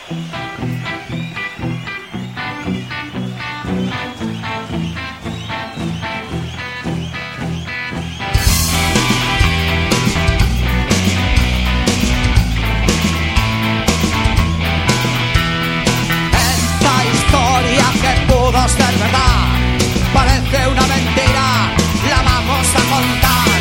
ser verdad, parece una mentira, la vamos a contar.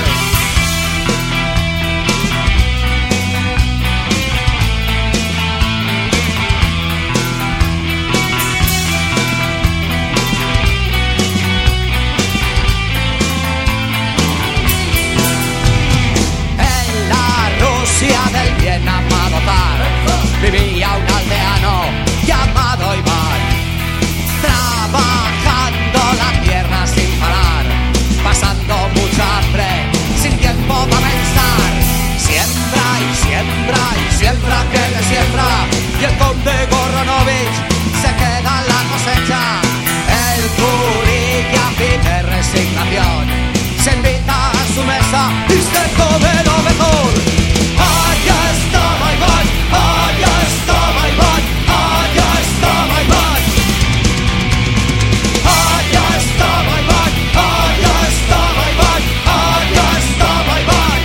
En la Rusia del bien amado zar vivía un aldeano llamado Iván, trabajando la tierra sin parar, pasando mucha hambre, sin tiempo para pensar. Siembra y siembra y siembra que le siembra, y el conde Goronovich se queda en la cosecha. El curilla pide resignación, se invita a su mesa y se come lo mejor. Allá estaba Iván, allá estaba Iván, allá estaba Iván. Allá estaba Iván, allá estaba Iván, allá estaba Iván.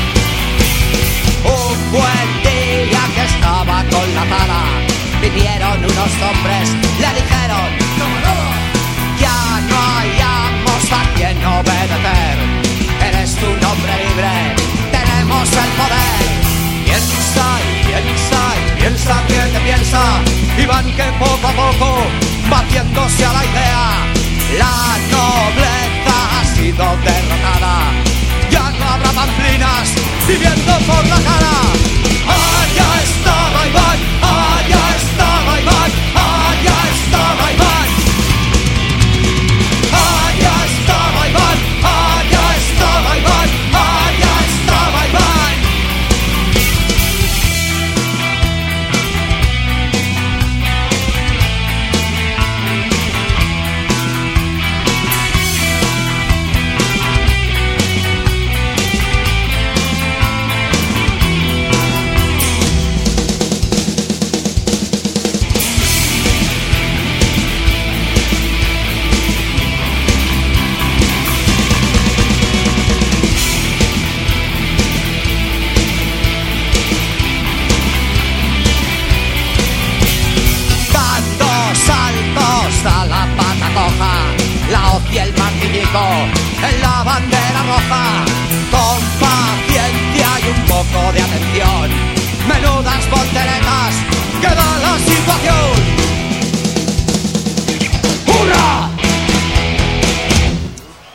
Un buen día que estaba con la tala, vinieron unos hombres, le dijeron: ya no hayamos a quien obedecer, eres un hombre libre, tenemos el poder. Piensa y piensa y piensa que te piensa Iván, que poco a poco va haciéndose a la idea. La nobleza ha sido derrotada, ya no habrá pamplinas viviendo por la cara. Allá estaba Iván, allá estaba Iván, allá estaba Iván. Allá estaba Iván, allá estaba Iván, allá estaba Iván. A la pata coja, la hoz y el martillico en la bandera roja. Con paciencia y un poco de atención, menudas volteretas que